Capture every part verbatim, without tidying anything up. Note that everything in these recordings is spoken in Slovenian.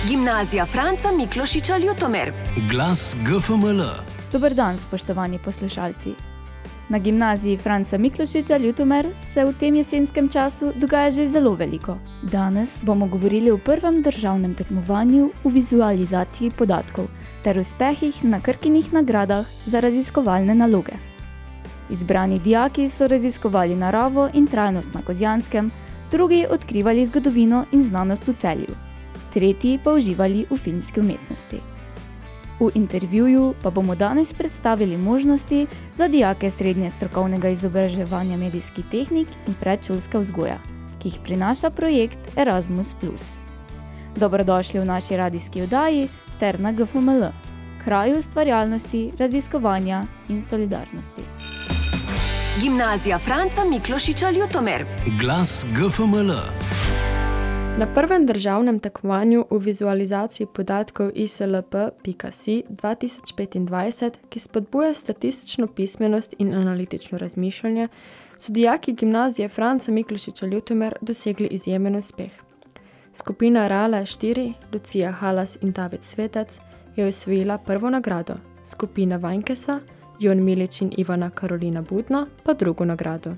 Gimnazija Franca Miklošiča Ljutomer. Glas G F M L. Dober dan, spoštovani poslušalci. Na Gimnaziji Franca Miklošiča Ljutomer se v tem jesenskem času dogaja že zelo veliko. Danes bomo govorili o prvem državnem tekmovanju v vizualizaciji podatkov ter uspehih na Krkinih nagradah za raziskovalne naloge. Izbrani dijaki so raziskovali naravo in trajnost na Kozjanskem, drugi odkrivali zgodovino in znanost v Celju, tretji pa uživali v filmski umetnosti. V intervjuju pa bomo danes predstavili možnosti za dijake srednje strokovnega izobraževanja medijskih tehnik in predšolska vzgoja, ki jih prinaša projekt Erasmus plus. Dobrodošli v naši radijski oddaji ter na G F M L, kraju ustvarjalnosti, raziskovanja in solidarnosti. Gimnazija Franca Miklošiča Ljutomer. Glas G F M L. Na prvem državnem tekmovanju v vizualizaciji podatkov I S L P pika si dva tisoč petindvajset, ki spodbuja statistično pismenost in analitično razmišljanje, so dijaki Gimnazije Franca Miklošiča Ljutomer dosegli izjemen uspeh. Skupina Rala štiri, Lucija Halas in David Svetec, je osvojila prvo nagrado, skupina Vajnkesa, Jon Milič in Ivana Karolina Budna pa drugo nagrado.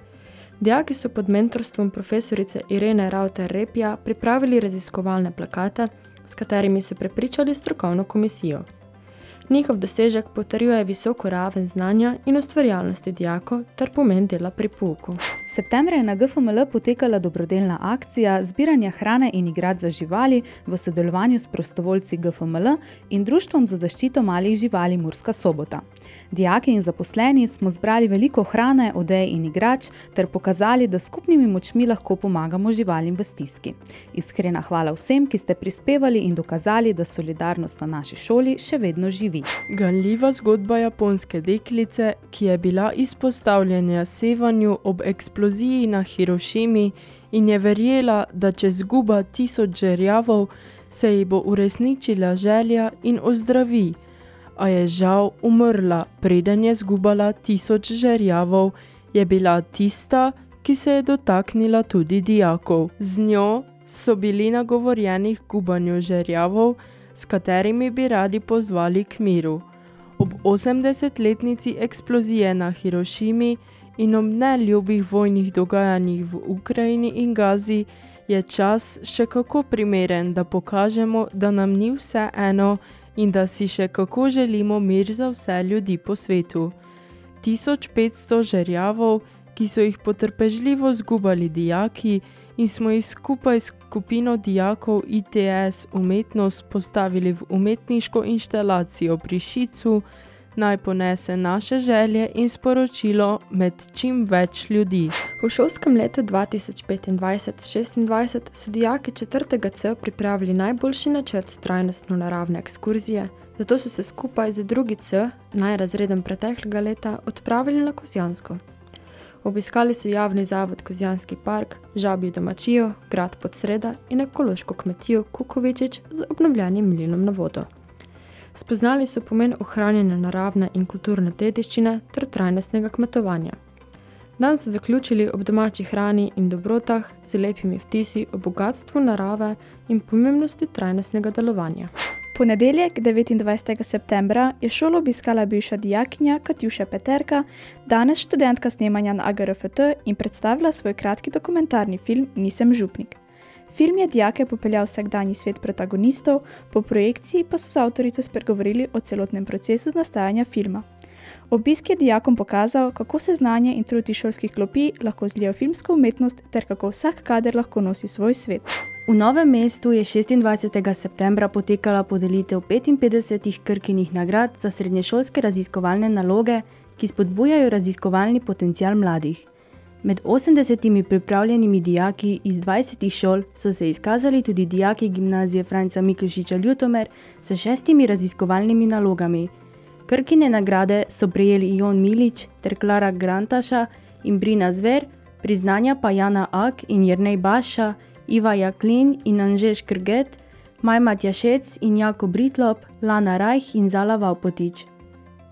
Dijaki so pod mentorstvom profesorice Irene Rauter-Repja pripravili raziskovalne plakate, s katerimi so prepričali strokovno komisijo. Njihov dosežek potrjuje visoko raven znanja in ustvarjalnosti dijakov ter pomen dela pri pouku. Septembra je na G F M L potekala dobrodelna akcija zbiranja hrane in igrač za živali v sodelovanju s prostovoljci G F M L in Društvom za zaščito malih živali Murska Sobota. Dijaki in zaposleni smo zbrali veliko hrane, odej in igrač ter pokazali, da skupnimi močmi lahko pomagamo živalim v stiski. Iskrena hvala vsem, ki ste prispevali in dokazali, da solidarnost na naši šoli še vedno živi. Ganljiva zgodba japonske deklice, ki je bila izpostavljena sevanju ob eksploziji na Hirošimi in je verjela, da če zguba tisoč žerjavov, se ji bo uresničila želja in ozdravi, a je žal umrla, preden je zgubala tisoč žerjavov, je bila tista, ki se je dotaknila tudi dijakov. Z njo so bili nagovorjeni k gubanju žerjavov, s katerimi bi radi pozvali k miru. Ob osemdesetletnici eksplozije na Hirošimi in ob neljubih vojnih dogajanjih v Ukrajini in Gazi je čas še kako primeren, da pokažemo, da nam ni vse eno in da si še kako želimo mir za vse ljudi po svetu. tisoč petsto žerjavov, ki so jih potrpežljivo zgubali dijaki in smo jih skupaj s skupino dijakov I T S umetnost postavili v umetniško inštalacijo pri Šicu, naj ponese naše želje in sporočilo med čim več ljudi. V šolskem letu dva tisoč petindvajset šestindvajset so dijaki četrtega C pripravili najboljši načrt trajnostno-naravne ekskurzije, zato so se skupaj z drugi C, najrazredom preteklega leta, odpravili na Kozjansko. Obiskali so javni zavod Kozjanski park, žabjo domačijo, grad Podsreda in ekološko kmetijo Kukovičič z obnovljenim mlinom na vodo. Spoznali so pomen ohranjanja naravne in kulturne dediščine ter trajnostnega kmetovanja. Dan so zaključili ob domači hrani in dobrotah z lepimi vtisi o bogatstvu narave in pomembnosti trajnostnega delovanja. Ponedeljek, devetindvajsetega septembra, je šolo obiskala bivša dijakinja Katjuša Peterka, danes študentka snemanja na A G R F T in predstavila svoj kratki dokumentarni film Nisem župnik. Film je dijake popeljal vsakdanji svet protagonistov, po projekciji pa so z avtorico spregovorili o celotnem procesu nastajanja filma. Obisk je dijakom pokazal, kako se znanje in trud iz šolskih klopi lahko zlijo filmsko umetnost ter kako vsak kader lahko nosi svoj svet. V Novem mestu je šestindvajsetega septembra potekala podelitev petinpetdesetih Krkinih nagrad za srednješolske raziskovalne naloge, ki spodbujajo raziskovalni potencial mladih. Med osemdesetimi pripravljenimi dijaki iz dvajsetih šol so se izkazali tudi dijaki Gimnazije Franca Miklošiča Ljutomer s šestimi raziskovalnimi nalogami. Krkine nagrade so prejeli Jon Milič ter Klara Grantaša in Brina Zver, priznanja pa Jana Ak in Jernej Baša, Iva Jaklin in Anžeš Krget, Majma Tjašec in Jako Britlop, Lana Rajh in Zala Vaupotič.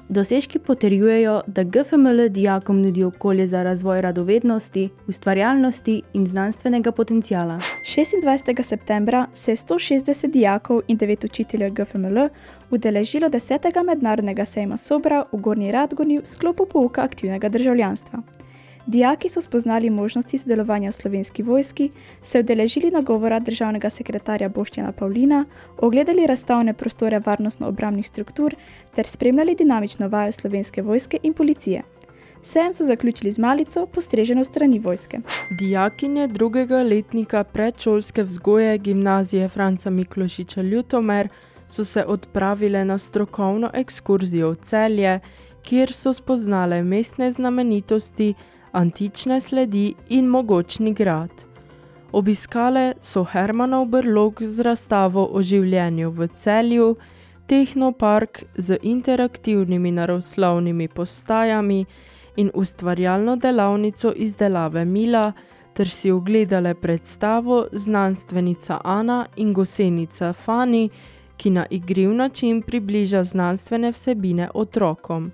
Dosežki potrjujejo, da G F M L dijakom nudi okolje za razvoj radovednosti, ustvarjalnosti in znanstvenega potenciala. šestindvajsetega septembra se je sto šestdeset dijakov in devet učiteljev G F M L udeležilo desetega mednarodnega sejma Sobra v Gornji Radgoni v sklopu pouka aktivnega državljanstva. Dijaki so spoznali možnosti sodelovanja v Slovenski vojski, se udeležili nagovora državnega sekretarja Boštjana Pavlina, ogledali razstavne prostore varnostno-obrambnih struktur ter spremljali dinamično vajo Slovenske vojske in policije. Sejem so zaključili z malico, postreženo v strani vojske. Dijakinje drugega letnika predšolske vzgoje Gimnazije Franca Miklošiča Ljutomer so se odpravile na strokovno ekskurzijo v Celje, kjer so spoznale mestne znamenitosti, antične sledi in mogočni grad. Obiskale so Hermanov brlog z razstavo o življenju v Celju, tehnopark z interaktivnimi naravoslovnimi postajami in ustvarjalno delavnico izdelave mila, ter si ogledale predstavo Znanstvenica Ana in Gosenica Fani, ki na igriv način približa znanstvene vsebine otrokom.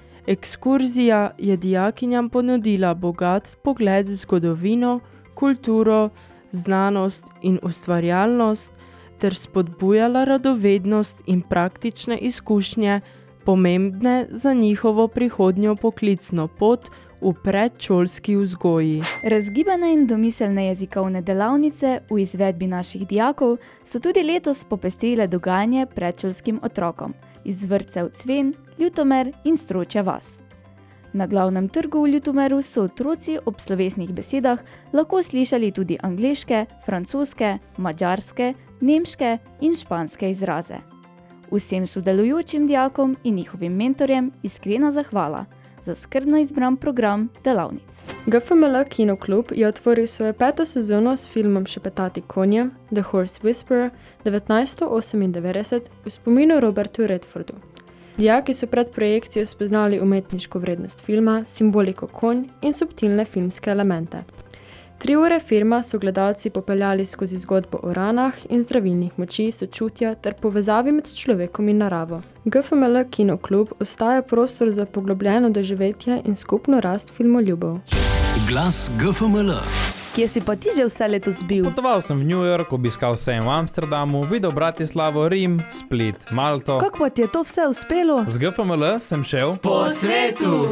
Ekskurzija je dijakinjam ponudila bogat vpogled v zgodovino, kulturo, znanost in ustvarjalnost ter spodbujala radovednost in praktične izkušnje, pomembne za njihovo prihodnjo poklicno pot v predšolski vzgoji. Razgibane in domiselne jezikovne delavnice v izvedbi naših dijakov so tudi letos popestrile dogajanje predšolskim otrokom iz vrtcev Cven, Ljutomer in Stročja vas. Na glavnem trgu v Ljutomeru so otroci ob slovesnih besedah lahko slišali tudi angleške, francoske, madžarske, nemške in španske izraze. Vsem sodelujočim dijakom in njihovim mentorjem iskrena zahvala za skrbno izbran program delavnic. G F M L Kinoklub je otvoril svojo peto sezono s filmom Šepetati konje, The Horse Whisperer, devetnajststo osemindevetdeset v spominu Robertu Redfordu. Dijaki so pred projekcijo spoznali umetniško vrednost filma, simboliko konj in subtilne filmske elemente. Tri ure filma so gledalci popeljali skozi zgodbo o ranah in zdravilnih moči, sočutja ter povezavi med človekom in naravo. G F M L Kinoklub ostaja prostor za poglobljeno doživetje in skupno rast filmoljubov. Glas G F M L. Kje si pa ti že vse letos bil? Potoval sem v New York, obiskal sejem v Amsterdamu, videl Bratislavo, Rim, Split, Malto. Kako pa ti je to vse uspelo? Z G F M L sem šel po svetu.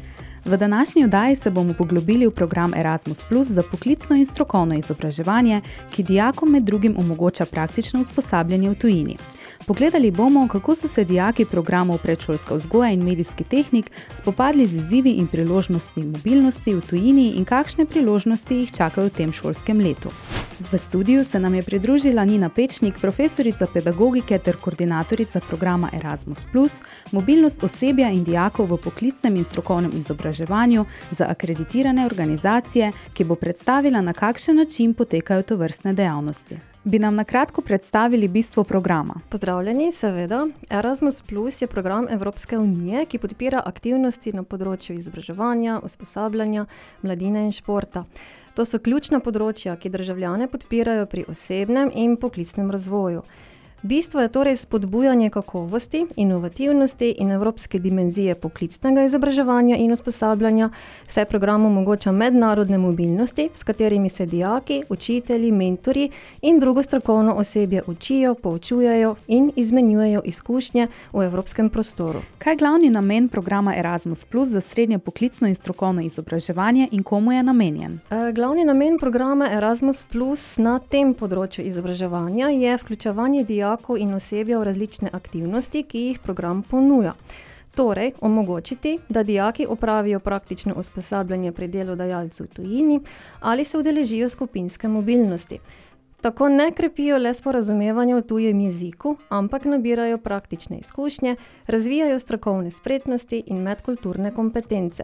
V današnji oddaji se bomo poglobili v program Erasmus plus za poklicno in strokovno izobraževanje, ki dijakom med drugim omogoča praktično usposabljanje v tujini. Pogledali bomo, kako so se dijaki programov predšolska vzgoja in medijski tehnik spopadli z izzivi in priložnosti mobilnosti v tujini in kakšne priložnosti jih čakajo v tem šolskem letu. V studiu se nam je pridružila Nina Pečnik, profesorica pedagogike ter koordinatorica programa Erasmus plus, mobilnost osebja in dijakov v poklicnem in strokovnem izobraževanju za akreditirane organizacije, ki bo predstavila, na kakšen način potekajo tovrstne dejavnosti. Bi nam na kratko predstavili bistvo programa? Pozdravljeni, seveda. Erasmus plus je program Evropske unije, ki podpira aktivnosti na področju izobraževanja, usposabljanja, mladine in športa. To so ključna področja, ki državljane podpirajo pri osebnem in poklicnem razvoju. Bistvo je torej spodbujanje kakovosti, inovativnosti in evropske dimenzije poklicnega izobraževanja in usposabljanja, saj program omogoča mednarodne mobilnosti, s katerimi se dijaki, učitelji, mentori in drugo strokovno osebje učijo, poučujejo in izmenjujejo izkušnje v evropskem prostoru. Kaj je glavni namen programa Erasmus plus za srednje poklicno in strokovno izobraževanje in komu je namenjen? E, glavni namen programa Erasmus plus na tem področju izobraževanja je vključevanje dijakov in osebja v različne aktivnosti, ki jih program ponuja. Torej, omogočiti, da dijaki opravijo praktično usposabljanje pri delodajalcu v tujini ali se udeležijo skupinske mobilnosti. Tako ne krepijo le sporazumevanja v tujem jeziku, ampak nabirajo praktične izkušnje, razvijajo strokovne spretnosti in medkulturne kompetence.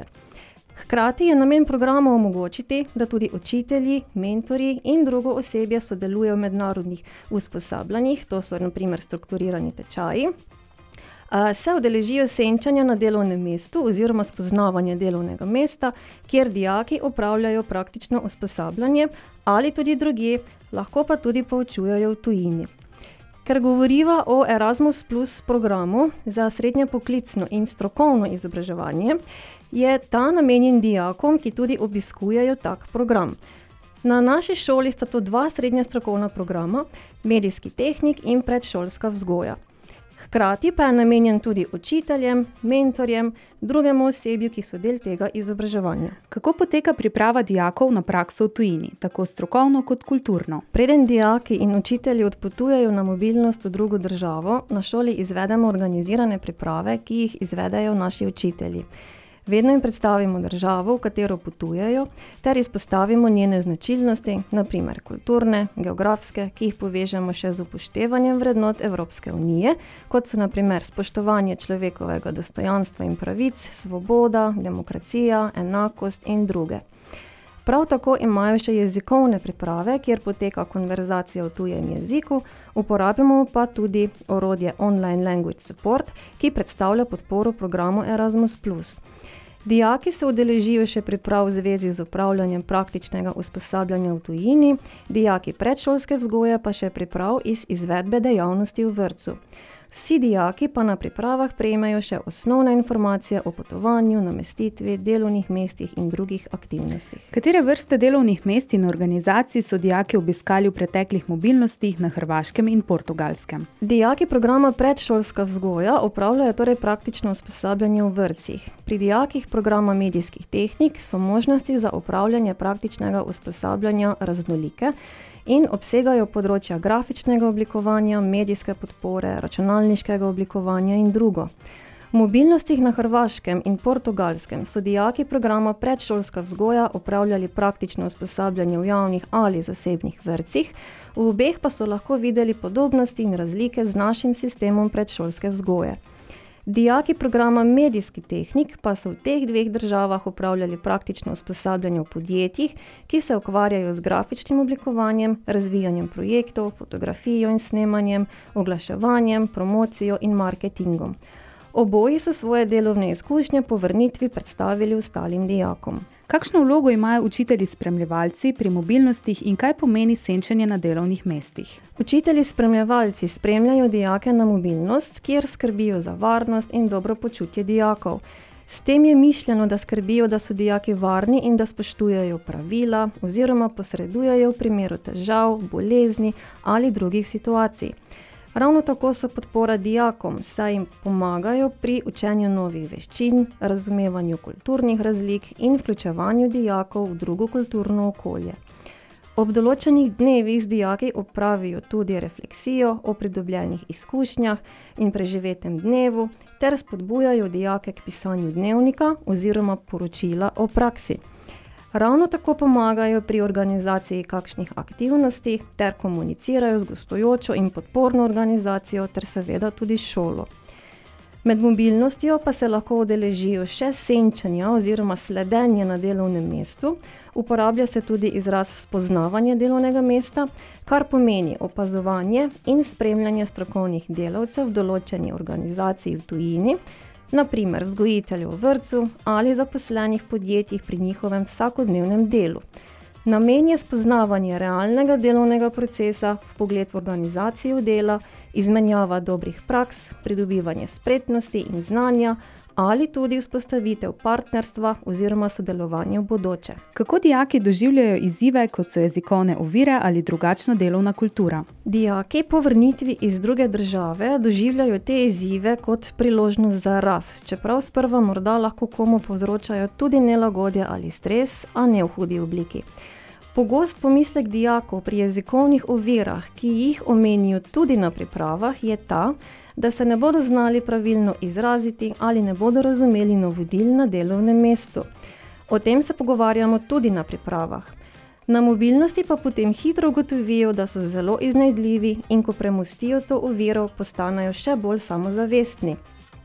Hkrati je namen programa omogočiti, da tudi učitelji, mentorji in drugo osebje sodelujejo v mednarodnih usposabljanjih, to so na primer strukturirani tečaji, se udeležijo senčanja na delovnem mestu oziroma spoznavanja delovnega mesta, kjer dijaki opravljajo praktično usposabljanje ali tudi drugje, lahko pa tudi poučujejo v tujini. Ker govoriva o Erasmus Plus programu za srednje poklicno in strokovno izobraževanje, je ta namenjen dijakom, ki tudi obiskujejo tak program. Na naši šoli sta to dva srednja strokovna programa, medijski tehnik in predšolska vzgoja. Hkrati pa je namenjen tudi učiteljem, mentorjem, drugemu osebju, ki so del tega izobraževanja. Kako poteka priprava dijakov na prakso v tujini, tako strokovno kot kulturno? Preden dijaki in učitelji odpotujejo na mobilnost v drugo državo, na šoli izvedemo organizirane priprave, ki jih izvedejo naši učitelji. Vedno jim predstavimo državo, v katero potujejo, ter izpostavimo njene značilnosti, na primer kulturne, geografske, ki jih povežemo še z upoštevanjem vrednot Evropske unije, kot so na primer spoštovanje človekovega dostojanstva in pravic, svoboda, demokracija, enakost in druge. Prav tako imajo še jezikovne priprave, kjer poteka konverzacija v tujem jeziku, uporabimo pa tudi orodje Online Language Support, ki predstavlja podporo programu Erasmus plus. Dijaki se udeležijo še priprav v zvezi z upravljanjem praktičnega usposabljanja v tujini, dijaki predšolske vzgoje pa še priprav iz izvedbe dejavnosti v vrtcu. Vsi dijaki pa na pripravah prejmejo še osnovne informacije o potovanju, namestitvi, delovnih mestih in drugih aktivnostih. Katere vrste delovnih mest in organizacij so dijaki obiskali v preteklih mobilnostih na Hrvaškem in Portugalskem? Dijaki programa predšolska vzgoja opravljajo torej praktično usposabljanje v vrtcih. Pri dijakih programa medijskih tehnik so možnosti za opravljanje praktičnega usposabljanja raznolike in obsegajo področja grafičnega oblikovanja, medijske podpore, računalniškega oblikovanja in drugo. V mobilnostih na Hrvaškem in Portugalskem so dijaki programa predšolska vzgoja opravljali praktično usposabljanje v javnih ali zasebnih vrtcih, v obeh pa so lahko videli podobnosti in razlike z našim sistemom predšolske vzgoje. Dijaki programa medijski tehnik pa so v teh dveh državah opravljali praktično usposabljanje v podjetjih, ki se ukvarjajo z grafičnim oblikovanjem, razvijanjem projektov, fotografijo in snemanjem, oglaševanjem, promocijo in marketingom. Oboji so svoje delovne izkušnje po vrnitvi predstavili ostalim dijakom. Kakšno vlogo imajo učitelji spremljevalci pri mobilnostih in kaj pomeni senčenje na delovnih mestih? Učitelji spremljevalci spremljajo dijake na mobilnost, kjer skrbijo za varnost in dobro počutje dijakov. S tem je mišljeno, da skrbijo, da so dijaki varni in da spoštujejo pravila oziroma posredujejo v primeru težav, bolezni ali drugih situacij. Ravno tako so podpora dijakom, saj jim pomagajo pri učenju novih veščin, razumevanju kulturnih razlik in vključevanju dijakov v drugo kulturno okolje. Ob določenih dnevih z dijaki opravijo tudi refleksijo o pridobljenih izkušnjah in preživetem dnevu ter spodbujajo dijake k pisanju dnevnika oziroma poročila o praksi. Ravno tako pomagajo pri organizaciji kakšnih aktivnosti ter komunicirajo z gostujočo in podporno organizacijo ter seveda tudi šolo. Med mobilnostjo pa se lahko udeležijo še senčenja oziroma sledenje na delovnem mestu. Uporablja se tudi izraz spoznavanje delovnega mesta, kar pomeni opazovanje in spremljanje strokovnih delavcev v določeni organizaciji v tujini, na primer vzgojiteljev v vrtcu ali zaposlenih v podjetjih pri njihovem vsakodnevnem delu. Namen je spoznavanje realnega delovnega procesa, vpogled v organizacijo dela, izmenjava dobrih praks, pridobivanje spretnosti in znanja ali tudi vzpostavitev partnerstva oziroma sodelovanja v bodoče. Kako dijaki doživljajo izzive, kot so jezikovne ovire ali drugačna delovna kultura? Dijaki po vrnitvi iz druge države doživljajo te izzive kot priložnost za rast, čeprav sprva morda lahko komu povzročajo tudi nelagodje ali stres, a ne v hudi obliki. Pogost pomislek dijakov pri jezikovnih ovirah, ki jih omenijo tudi na pripravah, je ta, da se ne bodo znali pravilno izraziti ali ne bodo razumeli navodil na delovnem mestu. O tem se pogovarjamo tudi na pripravah. Na mobilnosti pa potem hitro ugotovijo, da so zelo iznajdljivi in ko premostijo to oviro, postanejo še bolj samozavestni.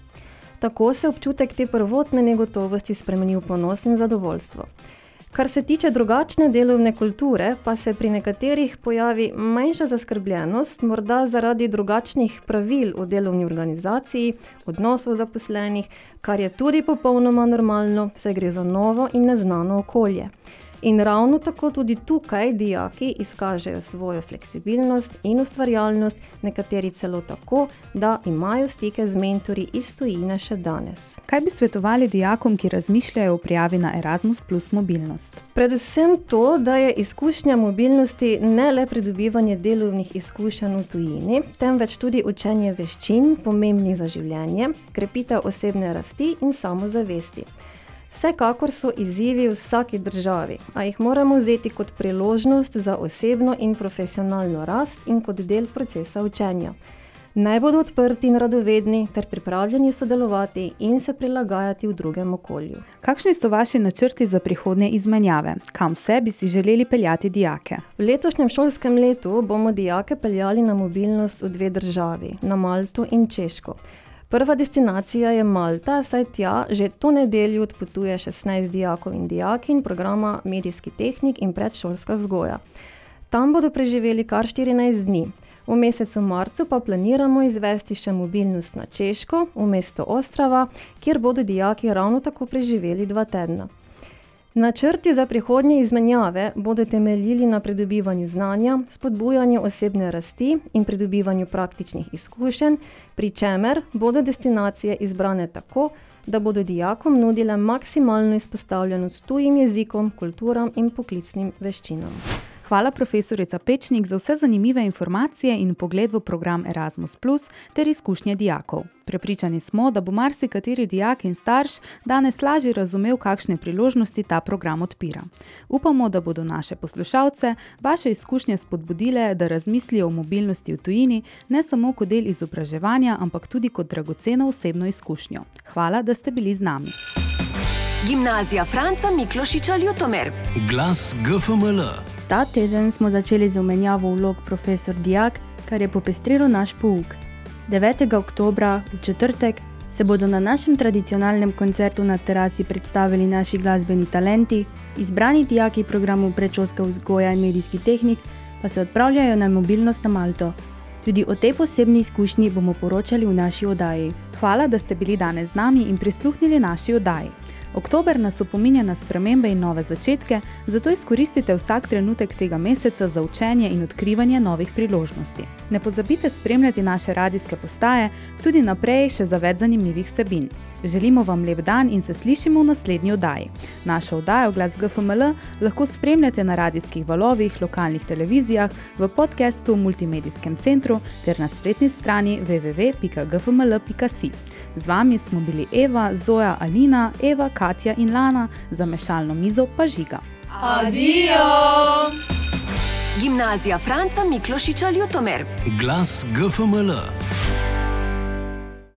Tako se občutek te prvotne negotovosti spremeni v ponos in zadovoljstvo. Kar se tiče drugačne delovne kulture, pa se pri nekaterih pojavi manjša zaskrbljenost, morda zaradi drugačnih pravil v delovni organizaciji, odnosov zaposlenih, kar je tudi popolnoma normalno, saj gre za novo in neznano okolje. In ravno tako tudi tukaj dijaki izkažejo svojo fleksibilnost in ustvarjalnost, nekateri celo tako, da imajo stike z mentorji iz tujine še danes. Kaj bi svetovali dijakom, ki razmišljajo o prijavi na Erasmus plus mobilnost? Predvsem to, da je izkušnja mobilnosti ne le pridobivanje delovnih izkušenj v tujini, temveč tudi učenje veščin, pomembnih za življenje, krepitev osebne rasti in samozavesti. Vsekakor so izzivi v vsaki državi, a jih moramo vzeti kot priložnost za osebno in profesionalno rast in kot del procesa učenja. Naj bodo odprti in radovedni ter pripravljeni sodelovati in se prilagajati v drugem okolju. Kakšni so vaši načrti za prihodnje izmenjave? Kam vse bi si želeli peljati dijake? V letošnjem šolskem letu bomo dijake peljali na mobilnost v dve državi, na Malto in Češko. Prva destinacija je Malta, saj tja že to nedeljo odpotuje šestnajst dijakov in dijakinj programa Medijski tehnik in predšolska vzgoja. Tam bodo preživeli kar štirinajst dni. V mesecu marcu pa planiramo izvesti še mobilnost na Češko, v mesto Ostrava, kjer bodo dijaki ravno tako preživeli dva tedna. Načrti za prihodnje izmenjave bodo temeljili na pridobivanju znanja, spodbujanju osebne rasti in pridobivanju praktičnih izkušenj, pri čemer bodo destinacije izbrane tako, da bodo dijakom nudile maksimalno izpostavljenost tujim jezikom, kulturam in poklicnim veščinam. Hvala profesorica Pečnik za vse zanimive informacije in pogled v program Erasmus plus ter izkušnje dijakov. Prepričani smo, da bo marsikateri dijak in starš danes lažje razumel, kakšne priložnosti ta program odpira. Upamo, da bodo naše poslušalce vaše izkušnje spodbudile, da razmislijo o mobilnosti v tujini, ne samo kot del izobraževanja, ampak tudi kot dragoceno osebno izkušnjo. Hvala, da ste bili z nami. Gimnazija Franca Miklošiča Ljutomer. Glas G F M L. Ta teden smo začeli z omenjavo vlog profesor-dijak, kar je popestrilo naš pouk. devetega oktobra, v četrtek, se bodo na našem tradicionalnem koncertu na terasi predstavili naši glasbeni talenti, izbrani dijaki programu predšolska vzgoja in medijski tehnik pa se odpravljajo na mobilnost na Malto. Tudi o tej posebni izkušnji bomo poročali v naši oddaji. Hvala, da ste bili danes z nami in prisluhnili naši oddaji. Oktober nas opominja na spremembe in nove začetke, zato izkoristite vsak trenutek tega meseca za učenje in odkrivanje novih priložnosti. Ne pozabite spremljati naše radijske postaje, tudi naprej še za več zanimivih vsebin. Želimo vam lep dan in se slišimo v naslednji oddaji. Našo oddajo Glas G F M L lahko spremljate na radijskih valovih, lokalnih televizijah, v podcastu v Multimedijskem centru ter na spletni strani w w w pika g f m l pika si. Z vami smo bili Eva, Zoja, Alina, Eva, Katja in Lana, za mešalno mizo pa Žiga. Adijo! Gimnazija Franca Miklošiča Ljutomer. Glas G F M L.